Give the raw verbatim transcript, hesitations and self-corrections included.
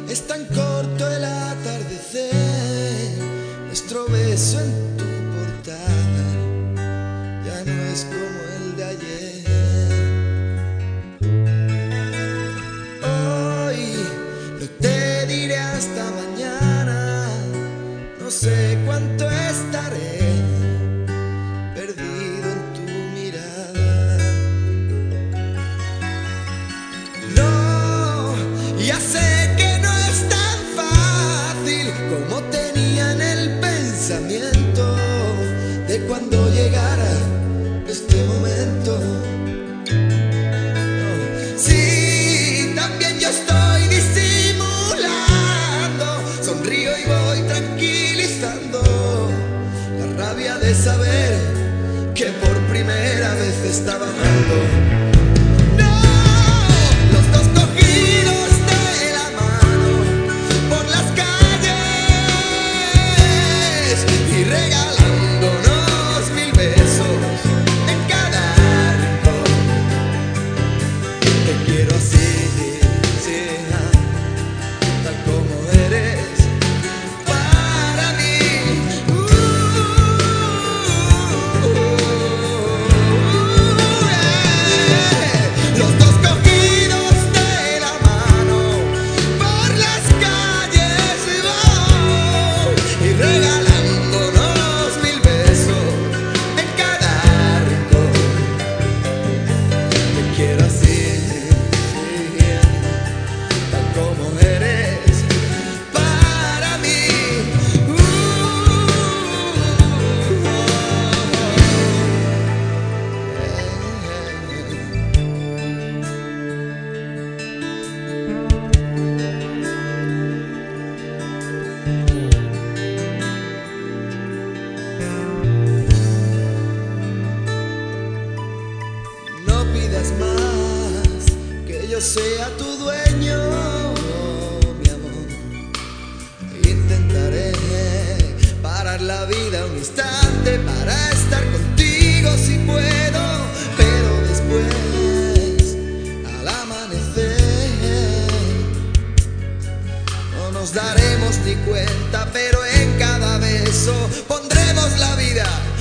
Es tan corto el atardecer, nuestro beso en tu portada ya no es como el de ayer. Hoy no te diré hasta mañana, no sé cuánto estaré perdido en tu mirada. No, ya sé que no es tan fácil como tenía en el pensamiento de cuando llegara este momento. No, sí, también yo estoy disimulando, sonrío y voy tranquilizando la rabia de saber que por primera vez estaba amando. Más que yo sea tu dueño, mi amor. Intentaré parar la vida un instante para estar contigo si puedo, pero después, al amanecer, no nos daremos ni cuenta, pero en cada beso pondremos la vida.